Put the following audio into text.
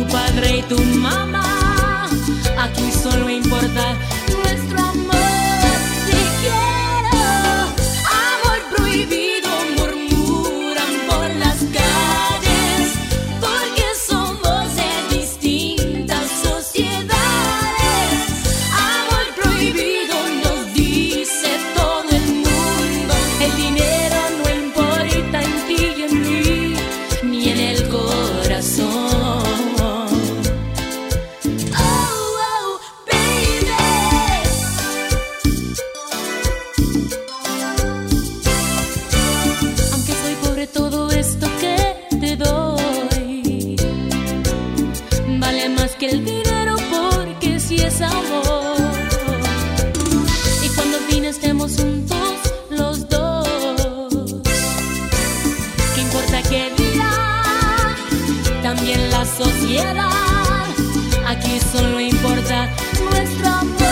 padre y tu mamá. Aquí solo importa nuestro amor. Te quiero, amor prohibido, murmuran por las calles, porque somos de distintas sociedades. Amor prohibido nos dice todo el mundo. El dinero no importa en ti y en mí, ni en el corazón. Que el dinero, porque si es amor. Y cuando al fin estemos juntos los dos, ¿qué importa qué dirá también la sociedad? Aquí solo importa nuestro amor.